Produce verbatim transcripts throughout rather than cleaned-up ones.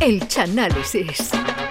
El Chanálisis.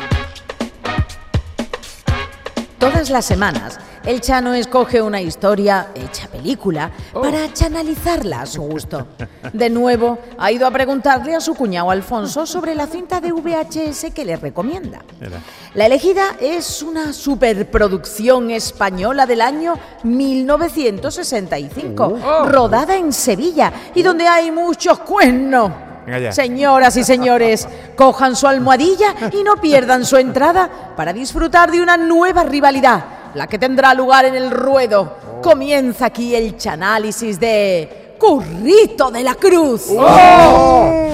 Todas las semanas, el Chano escoge una historia hecha película oh. para chanalizarla a su gusto. De nuevo, ha ido a preguntarle a su cuñado Alfonso sobre la cinta de V H S que le recomienda. Era. La elegida es una superproducción española del año mil novecientos sesenta y cinco, oh. rodada en Sevilla y donde hay muchos cuernos. Señoras y señores, cojan su almohadilla y no pierdan su entrada para disfrutar de una nueva rivalidad, la que tendrá lugar en el ruedo. Comienza aquí el chanálisis de Currito de la Cruz. ¡Oh!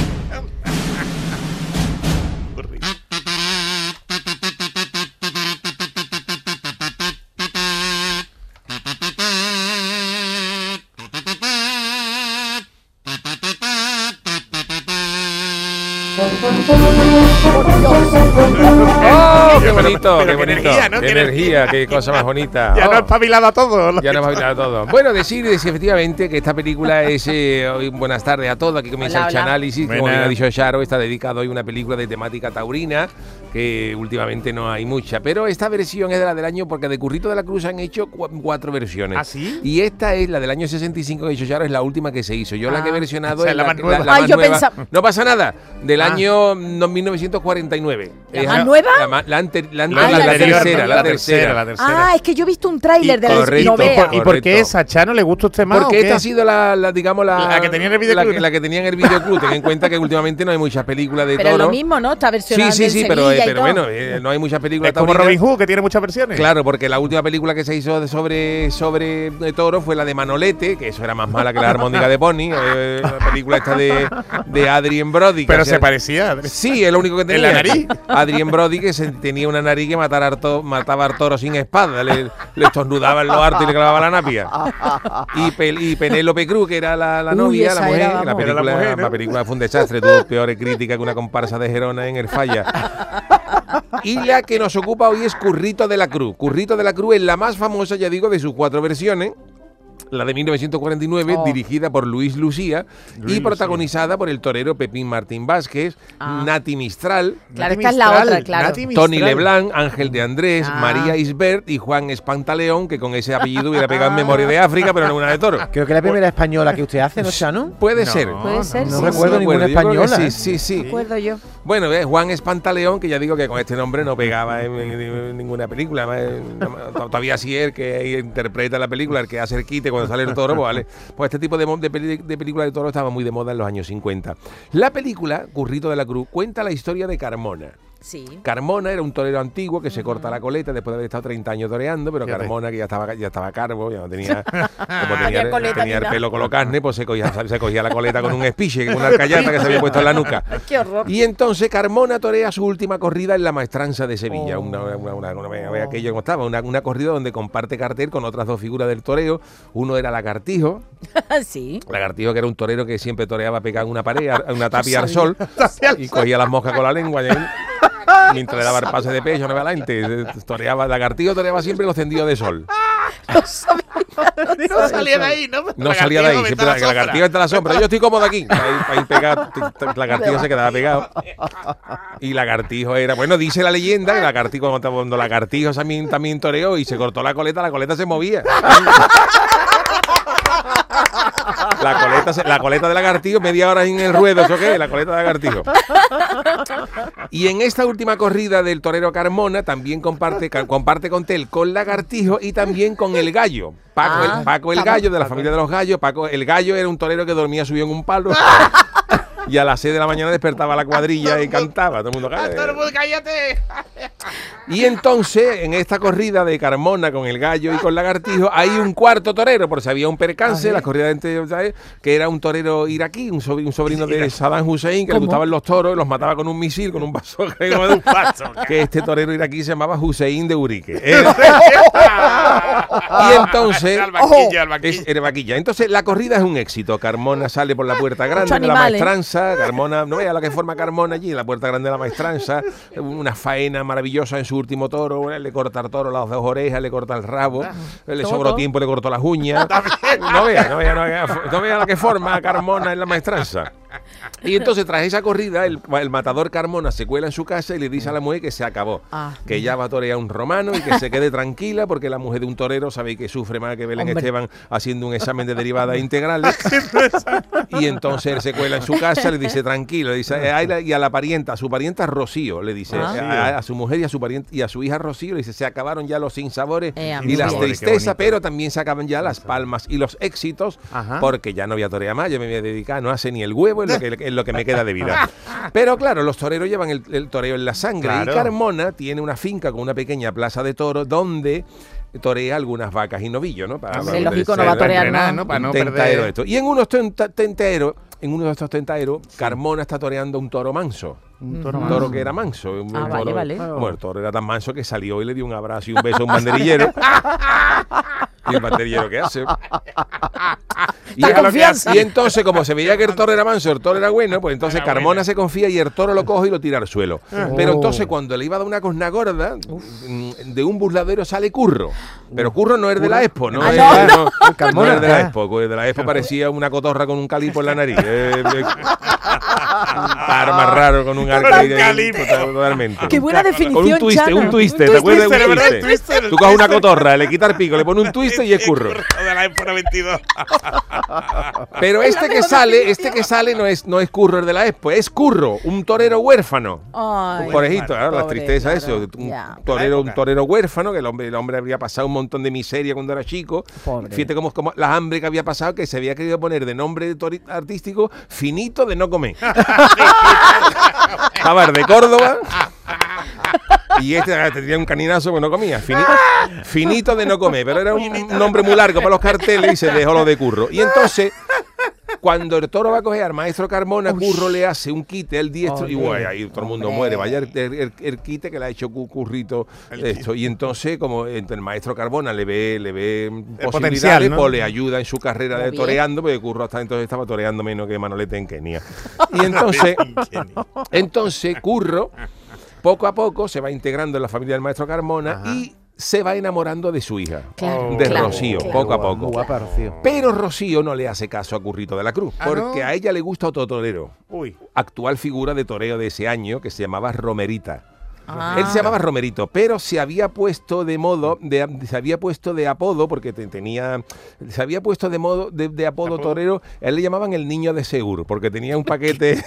¡Oh, qué bonito, qué bonito! Energía, ¿no? ¡Qué energía, qué cosa más bonita! Ya oh. no ha espabilado a todo. Ya no ha espabilado a todo. Bueno, decir, decir efectivamente que esta película es... Eh, hoy, buenas tardes a todos, aquí comienza hola, el chanálisis. Como bien ha dicho Charo, está dedicado hoy a una película de temática taurina, que últimamente no hay mucha. Pero esta versión es de la del año, porque de Currito de la Cruz han hecho cu cuatro versiones. ¿Ah, sí? Y esta es la del año sesenta y cinco que ha dicho Charo, es la última que se hizo. Yo ah, la que he versionado o sea, es la, la, más nueva. la, la Ay, más yo nueva. Pensaba... No pasa nada, del ah. año mil novecientos cuarenta y nueve. ¿La más nueva? La, la, la, ante, la, ah, la, la, la, tercera, la, la, tercera, tercera, la tercera. Ah, es que yo he visto un tráiler de la correcto, novela. ¿Y por qué esa, Chano? ¿Le gusta a usted más? Porque esta ha sido la, la digamos, la, la que tenía en el videoclub. La, la que tenía en el videoclub. Ten en cuenta que últimamente no hay muchas películas de pero toro. Pero lo mismo, ¿no? Está versionada Sí, sí, sí, en pero, eh, Sevilla pero bueno, eh, no hay muchas películas. Es como Robin Hood, que tiene muchas versiones. Claro, porque la última película que se hizo de sobre, sobre de toro fue la de Manolete, que eso era más mala que la armónica de Pony. Eh, la película esta de, de Adrien Brody. Pero hacía, se parecía. Sí, es lo único que tenía. ¿En la nariz? Adrien Brody, que se, tenía una nariz que matara to, mataba al toro sin espada. Le, le estornudaba en lo harto y le clavaba la napia. Y, Pel, y Penélope Cruz, que era la, la novia, Uy, la mujer. era, la, película, la, mujer, ¿no? la película fue un desastre, tuvo peores críticas que una comparsa de Gerona en el Falla. Y la que nos ocupa hoy es Currito de la Cruz. Currito de la Cruz es la más famosa, ya digo, de sus cuatro versiones. La de mil novecientos cuarenta y nueve, oh. dirigida por Luis Lucía Luis y protagonizada Lucía. por el torero Pepín Martín Vázquez, ah. Nati Mistral, claro, esta es la otra, claro. Tony Leblanc, Ángel de Andrés, ah. María Isbert y Juan Espantaleón, que con ese apellido hubiera pegado en Memoria de África, pero no una de toro. Creo que es la primera española que usted hace, ¿no, Chano? Puede no, ser. Puede ser, No sí, recuerdo sí. ninguna española. Sí, sí, sí. Recuerdo yo. Bueno, eh, Juan Espantaleón, que ya digo que con este nombre no pegaba en, en, en ninguna película. Eh, todavía sí él que interpreta la película, el que hace el quite cuando sale el toro, pues vale. Pues este tipo de, de, peli, de película de toro estaba muy de moda en los años cincuenta. La película, Currito de la Cruz, cuenta la historia de Carmona. Sí. Carmona era un torero antiguo que se corta la coleta después de haber estado treinta años toreando, pero Fíjate. Carmona, que ya estaba ya estaba calvo, ya no tenía, como tenía, coleta, tenía el pelo con lo carne, pues se cogía, se cogía la coleta con un espiche, con una alcayata que se había puesto en la nuca. ¡Qué horror! Y entonces Carmona torea su última corrida en la Maestranza de Sevilla. Oh. Una, una, una, una, una, aquello como estaba, una, una corrida donde comparte cartel con otras dos figuras del toreo. Uno era Lagartijo. Sí. Lagartijo, que era un torero que siempre toreaba pegado en una pared, una tapia al sol, y cogía las moscas con la lengua. Y mientras le daba el pase de pecho, no ve adelante, toreaba, Lagartijo toreaba siempre los tendidos de sol. No, sabía, no, no salía de ahí, ¿no? No salía de ahí, siempre la, la Lagartijo está en la sombra. Yo estoy cómodo aquí. Ahí, ahí pegado, Lagartijo se quedaba pegado. Y Lagartijo era, bueno, dice la leyenda que Lagartijo, cuando, cuando Lagartijo también, también toreó y se cortó la coleta, la coleta se movía. La coleta, la coleta de Lagartijo, media hora en el ruedo, ¿eso qué? La coleta de Lagartijo. Y en esta última corrida del torero Carmona también comparte, comparte contel con Lagartijo y también con el Gallo. Paco, ah, el, Paco el Gallo, de la familia de los Gallos. Paco el Gallo era un torero que dormía subido en un palo. Y a las seis de la mañana despertaba la cuadrilla y cantaba. Todo el mundo, cállate. Y entonces, en esta corrida de Carmona con el Gallo y con Lagartijo, hay un cuarto torero, por si había un percance, la corrida entre, ¿sabes? Que era un torero iraquí, un sobrino, un sobrino de Saddam Hussein, que ¿Cómo? le gustaban los toros y los mataba con un misil, con un vaso de un vaso. Que este torero iraquí se llamaba Hussein de Urique. Y entonces, el vaquilla, el vaquilla. Es, era vaquilla. Entonces, la corrida es un éxito. Carmona sale por la puerta grande de la maestranza. Carmona, no vea la que forma Carmona allí, en la puerta grande de la maestranza. Una faena maravillosa en su último toro. Le corta el toro las dos orejas, le corta el rabo. Le sobró tiempo, le cortó las uñas. No vea, no vea, no vea, no vea la que forma Carmona en la maestranza. Y entonces, tras esa corrida, el, el matador Carmona se cuela en su casa y le dice a la mujer que se acabó, Ah. que ya va a torear un romano y que se quede tranquila porque la mujer de un torero sabe que sufre más que Belén Hombre. Esteban haciendo un examen de derivadas integrales. Y entonces él se cuela en su casa, le dice tranquilo, le dice, eh, a la- y a la parienta, a su parienta Rocío, le dice, Ah. a, a- a su mujer y a su parienta y a su hija Rocío, le dice, se acabaron ya los sinsabores Eh, y amigo. las Sabores, qué tristezas, bonito. pero también se acaban ya las palmas y los éxitos, Ajá. porque ya no voy a torear más, yo me voy a dedicar, no hace ni el huevo en lo que, en lo que me queda de vida. Pero claro, los toreros llevan el, el toreo en la sangre, Claro. y Carmona tiene una finca con una pequeña plaza de toros donde torea algunas vacas y novillos, ¿no? Para, Hombre, lógico, no va a ser- torear entrenar, nada. ¿no? Para un no tentaero perder. esto. Y en unos tenta- tenteros, en uno de estos tentaderos, Carmona está toreando un toro manso. Un toro Un manso. toro que era manso. Un, Ah, un vale, toro, vale. Bueno, el toro era tan manso que salió y le dio un abrazo y un beso a un banderillero. ¿Y el banderillero qué hace? Y, Da confianza. y entonces, como se veía que el toro era manso, el toro era bueno, pues entonces Era Carmona bueno. se confía y el toro lo coge y lo tira al suelo. Oh. Pero entonces, cuando le iba a dar una cosna gorda, mm, de un burladero sale Curro. Pero Curro no es de la Expo, ¿no? Ah, es, no, no, no Carmona, es de la ¿eh? Expo. pues de la Expo parecía una cotorra con un calipo en la nariz. Eh, eh, un par más raro con un arca ahí de- calipo. totalmente. Qué buena Con definición, un twiste, Chano. un twiste, Un ¿te acuerdas de twister, un ¿verdad? twiste? Twister, Tú coges una twister. cotorra, le quitas el pico, le pones un twiste y es Curro. De la Expo veintidós. Pero este que sale, este que sale no es, no es Curro el de la Expo, es Curro, un torero huérfano. Ay, Por ejemplo, claro, la pobre, tristeza de claro, eso, un ya. torero, un época. torero huérfano, que el hombre, el hombre habría pasado un montón de miseria cuando era chico. Pobre. Fíjate cómo, cómo la hambre que había pasado, que se había querido poner de nombre de tori- artístico finito de no comer. Estaba el de Córdoba. Y este ah, tenía un caninazo que no comía. Fini- finito de no comer, pero era un nombre muy largo para los carteles y se dejó lo de Curro. Y entonces, cuando el toro va a coger al maestro Carmona, Curro le hace un quite al diestro y guay, ahí todo el mundo Hombre. muere. Vaya el, el- el quite que le ha hecho Cu- Currito esto. Y entonces, como el maestro Carmona le ve, le ve posibilidades, potencial, ¿no? pues le ayuda en su carrera Muy de bien. toreando, porque Curro hasta entonces estaba toreando menos que Manolete en Kenia. Y entonces, entonces Curro, poco a poco, se va integrando en la familia del maestro Carmona y se va enamorando de su hija, Claro, de claro, Rocío, claro. poco a Muy poco. guapa, Rocío. Pero Rocío no le hace caso a Currito de la Cruz, ¿Ah, porque no? a ella le gusta otro torero, Uy. actual figura de toreo de ese año, que se llamaba Romerita. Ah. Él se llamaba Romerito, pero se había puesto de modo, de, se había puesto de apodo, porque te- tenía, se había puesto de modo de, de apodo, ¿Apodo? torero. A él le llamaban el niño de Segur, porque tenía un paquete.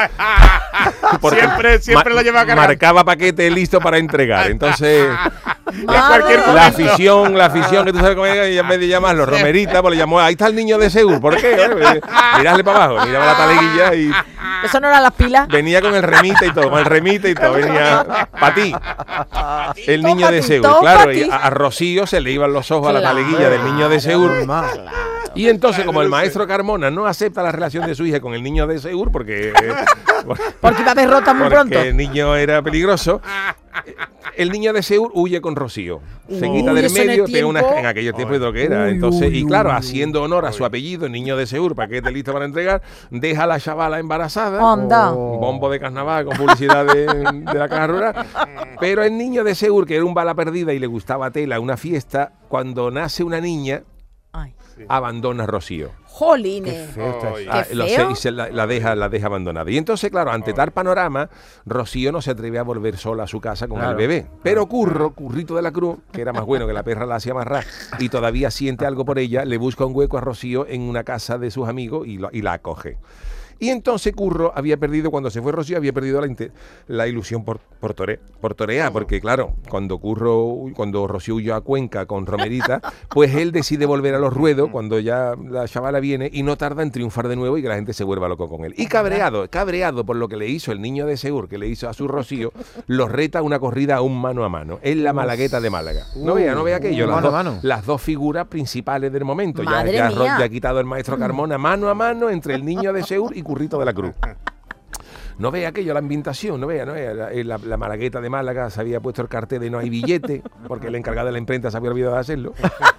porque siempre siempre ma- lo lleva cargando. Marcaba paquete listo para entregar. Entonces, Madre la mía. afición, la afición que tú sabes cómo es, y en vez de llamarlo Romerita, pues le llamó, ahí está el niño de Segur. ¿Por qué? Eh, Mirarle para abajo, miraba la taleguilla y Eso no eran las pilas. venía con el remite y todo, con el remite y todo, venía para ti. El Todo niño pa' de ti, Segur, todo claro, pa' y ti. a, a Rocío se le iban los ojos a la Claro. taleguilla del niño de Segur. Normal. Y entonces, como el maestro Carmona no acepta la relación de su hija con el niño de Segur, porque, Porque iba a haber rota muy porque pronto. el niño era peligroso, el niño de Segur huye con Rocío. Se Uy, quita del eso en el medio, pega una, tiempo. en aquellos tiempos de lo que era. Uy, Entonces, uy, y claro, uy, haciendo honor a su apellido, el niño de Segur, paquete listo para entregar, deja a la chavala embarazada. Anda. Un bombo de carnaval con publicidad de, de la caja rural. Pero el niño de Segur, que era un bala perdida y le gustaba tela, una fiesta, cuando nace una niña, Ay. abandona a Rocío. Jolines. Feo está Ay. eso. Ah, Qué lo feo. sé, y se la, la deja, la deja abandonada. Y entonces, claro, ante tal panorama, Rocío no se atreve a volver sola a su casa con el Claro. bebé. Pero Curro, Currito de la Cruz, que era más bueno que la perra la hacía amarrar y todavía siente algo por ella, le busca un hueco a Rocío en una casa de sus amigos y, lo- y la acoge. Y entonces Curro había perdido, cuando se fue Rocío, había perdido la, inte- la ilusión por, por, tore- por torear, porque claro, cuando Curro, cuando Rocío huyó a Cuenca con Romerita, pues él decide volver a los ruedos cuando ya la chavala viene y no tarda en triunfar de nuevo y que la gente se vuelva loco con él. Y cabreado, cabreado por lo que le hizo el niño de Segur, que le hizo a su Rocío, los reta a una corrida a un mano a mano, en la Malagueta de Málaga. No vea, no vea aquello, Uh, las, mano a dos- mano. las dos figuras principales del momento. Ya, Madre ya, mía. ya ha quitado el maestro Carmona mano a mano entre el niño de Segur y Currito de la Cruz. No vea aquello, la ambientación, no vea, no vea. La, la, la Malagueta de Málaga se había puesto el cartel de no hay billete, porque el encargado de la imprenta se había olvidado de hacerlo.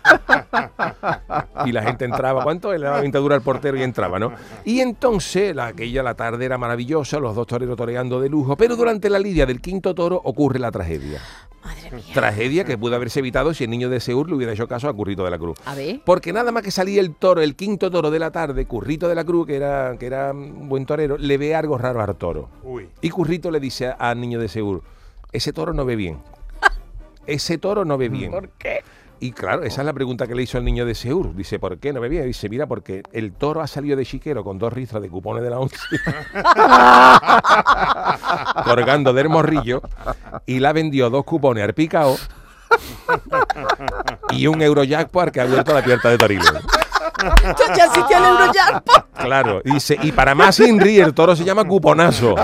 Y la gente entraba, ¿cuánto? Le daba pintadura al portero y entraba, ¿no? Y entonces, la, aquella la tarde era maravillosa, los dos toreros toreando de lujo, pero durante la lidia del quinto toro ocurre la tragedia. Madre Tragedia que pudo haberse evitado si el niño de Seur le hubiera hecho caso a Currito de la Cruz. A ver. Porque nada más que salía el toro, el quinto toro de la tarde, Currito de la Cruz, que era, que era un buen torero, le ve algo raro al toro. Uy. Y Currito le dice al niño de Seur, ese toro no ve bien. Ese toro no ve bien. ¿Por qué? Y claro, esa es la pregunta que le hizo al niño de Seur. Dice, ¿por qué no ve bien? Dice, mira, porque el toro ha salido de chiquero con dos ristras de cupones de la once, colgando del morrillo, y la vendió dos cupones al picao y un Eurojackpot que ha abierto la puerta de Torino. Entonces ya existía el Eurojackpot. Claro, dice, y para más Inri, el toro se llama cuponazo.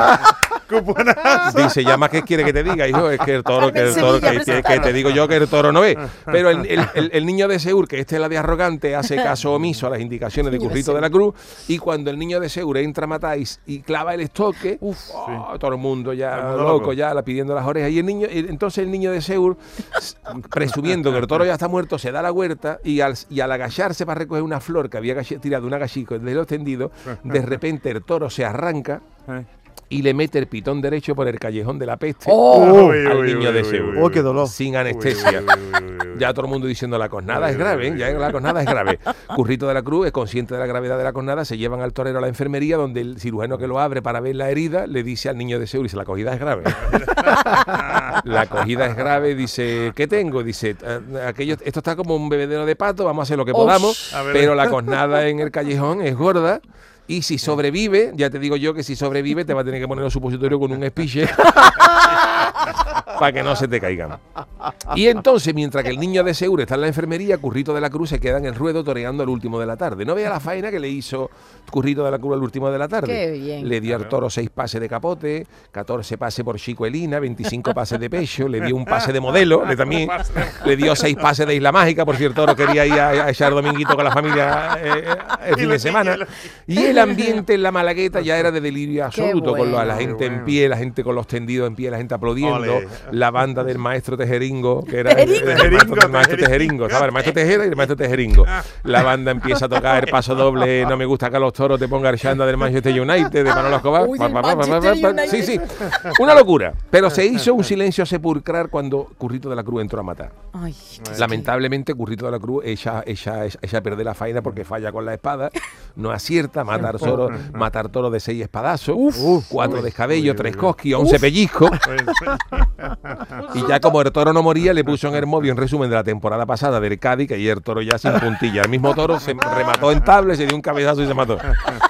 Dice, ya más que quiere que te diga, hijo, es que el toro, que el toro, que, que, que te digo yo que el toro no ve. Pero el, el, el, el niño de Seur, que este es la de arrogante, hace caso omiso a las indicaciones de Currito de la Cruz, y cuando el niño de Seur entra a matar y, y clava el estoque, uf, oh, todo el mundo ya el mundo loco, loco, ya la pidiendo las orejas. Y el niño, entonces el niño de Seur, presumiendo que el toro ya está muerto, se da la huerta y al, y al agacharse para recoger una flor que había tirado una gallico desde lo extendido, de repente el toro se arranca y le mete el pitón derecho por el callejón de la peste oh, al uy, niño uy, de Seur. ¡Oh, qué dolor! Sin anestesia. Uy, uy, uy, uy. Ya todo el mundo diciendo la cosnada uy, es grave, ¿eh? Ya la cosnada es grave. Currito de la Cruz es consciente de la gravedad de la cosnada, se llevan al torero a la enfermería, donde el cirujano que lo abre para ver la herida le dice al niño de Seur, dice, la cogida es grave. La cogida es grave, dice, ¿qué tengo? Dice, aquello, esto está como un bebedero de pato, vamos a hacer lo que podamos, pero la cosnada en el callejón es gorda. Y si sobrevive, ya te digo yo que si sobrevive te va a tener que poner el supositorio con un espiche para que no se te caigan. Y entonces, mientras que el niño de Seur está en la enfermería, Currito de la Cruz se queda en el ruedo toreando al último de la tarde. No vea la faena que le hizo Currito de la Cruz al último de la tarde. Qué bien. Le dio al toro seis pases de capote, catorce pases por chicoelina, veinticinco pases de pecho, le dio un pase de modelo, le también le dio seis pases de Isla Mágica, por si el toro quería ir a, a echar dominguito con la familia eh, el fin de semana. Y el ambiente en la Malagueta ya era de delirio absoluto, bueno, con la, la gente en pie, la gente con los tendidos en pie, la gente aplaudiendo, Ole. La banda del maestro Tejeringo, que era el, el, el, maestro, el maestro Tejeringo, estaba el maestro Tejera y el maestro Tejeringo. La banda empieza a tocar el paso doble, no me gusta que a los toros te ponga el chanda del Manchester United, de Manolo Escobar. Uy, pa, pa, pa, pa, pa, pa, sí, sí, una locura. Pero se hizo un silencio sepulcral cuando Currito de la Cruz entró a matar. Ay, lamentablemente Currito de la Cruz echa, echa, echa a perder la faena porque falla con la espada, no acierta, matar toro, matar toro de seis espadazos, uf, uf, cuatro uy, descabellos, uy, tres cosquillas, once pellizcos. Y ya como el toro no moría, le puso en el móvil un resumen de la temporada pasada del Cádiz, que ayer el toro ya sin puntilla. El mismo toro se remató en tabla, se dio un cabezazo y se mató.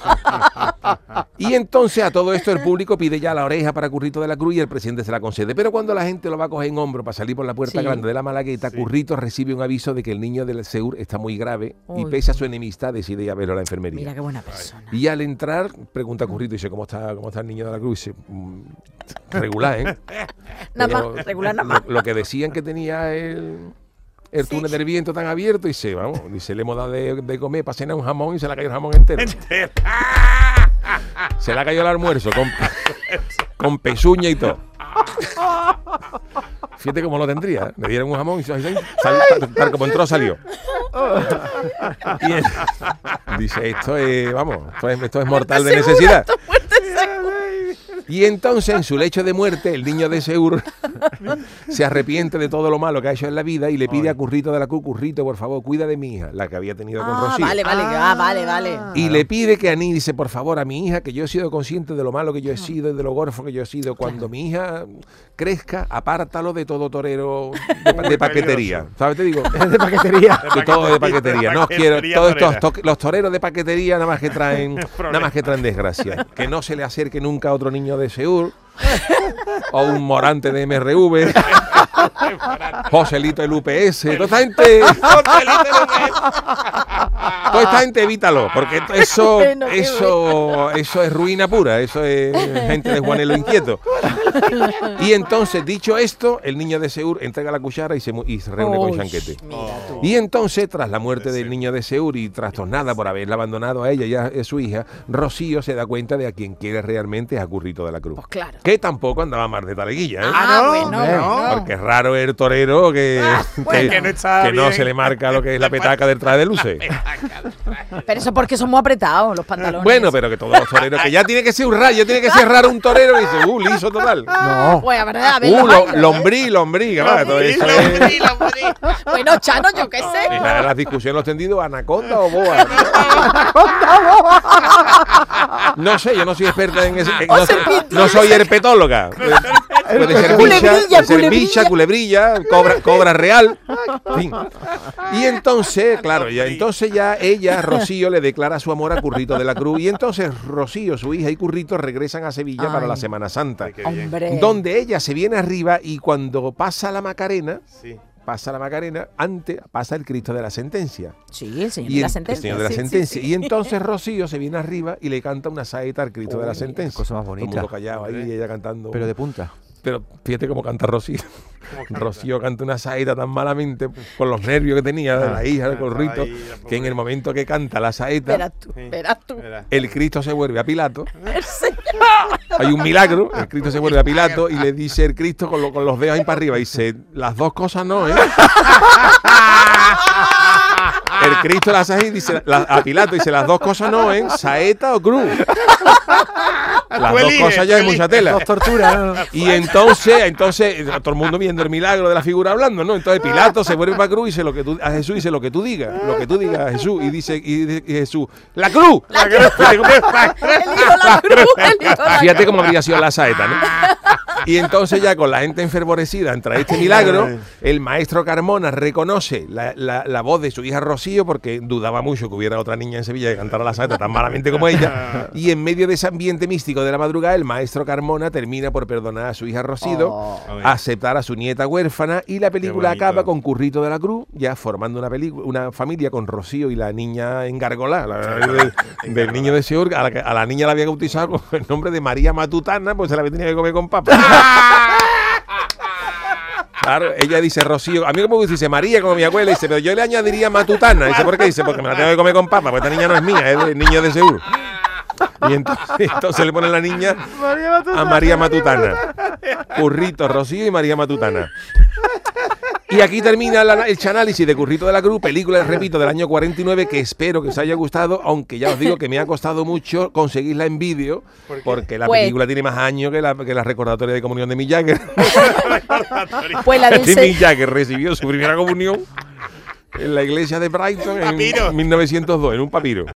Y entonces a todo esto el público pide ya la oreja para Currito de la Cruz y el presidente se la concede. Pero cuando la gente lo va a coger en hombro para salir por la puerta sí. grande de la Malagueta, sí. Currito recibe un aviso de que el niño del Seur está muy grave. Uy. Y pese a su enemistad decide ir a verlo a la enfermería. Mira qué buena persona. Y al entrar pregunta a Currito y dice, ¿cómo está, cómo está el niño de la Cruz? Y dice, mmm, regular, ¿eh? Nada más, regular nada más. Lo, lo que decían que tenía el... el túnel sí. del viento tan abierto y se, vamos, dice, le hemos dado de, de comer para cenar un jamón y se le ha caído el jamón entero. Se le ha caído el almuerzo con, con pezuña y todo. Fíjate cómo lo tendría, ¿eh? Le dieron un jamón y sal, tal, tal como entró salió. Y él, dice, esto es, vamos, esto es, esto es mortal de necesidad. Y entonces, en su lecho de muerte, el niño de Seur se arrepiente de todo lo malo que ha hecho en la vida y le pide a Currito de la Cruz, Currito, por favor, cuida de mi hija, la que había tenido ah, con Rocío. Vale, vale, ah, vale, vale. Y le pide que anise, por favor, a mi hija, que yo he sido consciente de lo malo que yo he sido y de lo gorfo que yo he sido. Cuando mi hija crezca, apártalo de todo torero de, de paquetería. ¿Sabes? Te digo, de paquetería. De todo de paquetería. No quiero, todos estos to los toreros de paquetería nada más que traen, nada más que traen desgracia. Que no se le acerque nunca a otro niño de Seur o un Morante de M R V. Joselito el U P S, toda esta gente, toda esta gente evítalo, porque eso, bueno, eso, eso es ruina pura, eso es gente de Juanelo inquieto. Y entonces, dicho esto, el niño de Seur entrega la cuchara y se, y se reúne oh, con Chanquete. Y entonces, tras la muerte del niño de Seur y trastornada por haberla abandonado a ella y a su hija, Rocío se da cuenta de a quien quiere realmente es a Currito de la Cruz. Pues claro. Que tampoco andaba más de taleguilla, ¿eh? Ah, no, bueno, no. Porque es raro el torero que, ah, que, que, no, que no se le marca lo que es la petaca detrás de luces. Pero eso porque son muy apretados los pantalones. Bueno, pero que todos los toreros, que ya tiene que ser un rayo, tiene que ser raro un torero y dice, uh, liso total. No. Pues a ver, a ver, Uh, los lo, bailes. lombrí, lombrí, que va, todo eso es- Bueno, Chano, yo qué sé. Y nada, las discusiones los tendidos, anaconda o boa. No sé, yo no soy experta en eso. O No, serpiente. no soy herpetóloga. Puede ser bicha, Culebrilla, puede ser culebrilla. bicha, culebrilla, cobra, cobra real. En fin. Y entonces, claro, ya entonces ya ella, Rocío, le declara su amor a Currito de la Cruz. Y entonces Rocío, su hija y Currito regresan a Sevilla para Ay. la Semana Santa. Hombre. Donde ella se viene arriba y cuando pasa la Macarena, Sí. pasa la Macarena, antes pasa el Cristo de la Sentencia. Sí, el señor Y de la el, sentencia. el señor de la Sí, sí, sentencia. sí. Y entonces Rocío se viene arriba y le canta una saeta al Cristo de la sentencia. cosa más Todo el bonita. mundo callado ahí y ella cantando. Pero de punta. Pero fíjate cómo canta Rocío. Rocío canta una saeta tan malamente con los nervios que tenía de la hija del Corrito, ahí, la que en el momento que canta la saeta, Verás tú, verás tú. el Cristo se vuelve a Pilato. Hay un milagro, el Cristo se vuelve a Pilato y le dice el Cristo con, lo- con los dedos ahí para arriba, dice, las dos cosas no, ¿eh? El Cristo las hace y dice la- a Pilato dice, las dos cosas no, ¿eh? Saeta o cruz. Las Tú dos eliges, cosas ya tú es mucha eliges. tela. Dos torturas. ¿no? Y entonces, entonces, todo el mundo viendo el milagro de la figura hablando, ¿no? Entonces Pilato se vuelve para cruz y dice lo que tú, a Jesús dice lo que tú digas, lo que tú digas a Jesús. Y dice, y dice y Jesús, ¡la cruz! La cruz. El hijo la cruz, el hijo la Fíjate cruz. cómo habría sido la saeta, ¿no? Y entonces ya con la gente enfervorecida ante este milagro, el maestro Carmona reconoce la, la- la voz de su hija Rocío porque dudaba mucho que hubiera otra niña en Sevilla que cantara la saeta tan malamente como ella. Y en medio de ese ambiente místico de la madrugada, el maestro Carmona termina por perdonar a su hija Rocío, Oh. aceptar a su nieta huérfana y la película bonito. acaba con Currito de la Cruz, ya formando una película, una familia con Rocío y la niña engargolá, la- del, del niño de Seúl. A la, que- a la niña la había bautizado con el nombre de María Matutana, pues se la tenía que comer con papa. Claro, ella dice Rocío, a mí como dice María como mi abuela, dice, pero yo le añadiría Matutana. Dice, ¿por qué? Dice, porque me la tengo que comer con papa, porque esta niña no es mía, es del niño de Seúl. Y entonces, entonces le ponen la niña a María Matutana. Currito, Rocío y María Matutana. Y aquí termina la- el análisis de Currito de la Cruz, película, repito, del año cuarenta y nueve, que espero que os haya gustado, aunque ya os digo que me ha costado mucho conseguirla en vídeo, porque la Pues- película tiene más años que la, que la recordatoria de comunión de Mick Jagger. Pues la del Este se- Mick Jagger recibió su primera comunión en la iglesia de Brighton en Papiro. mil novecientos dos, en un papiro.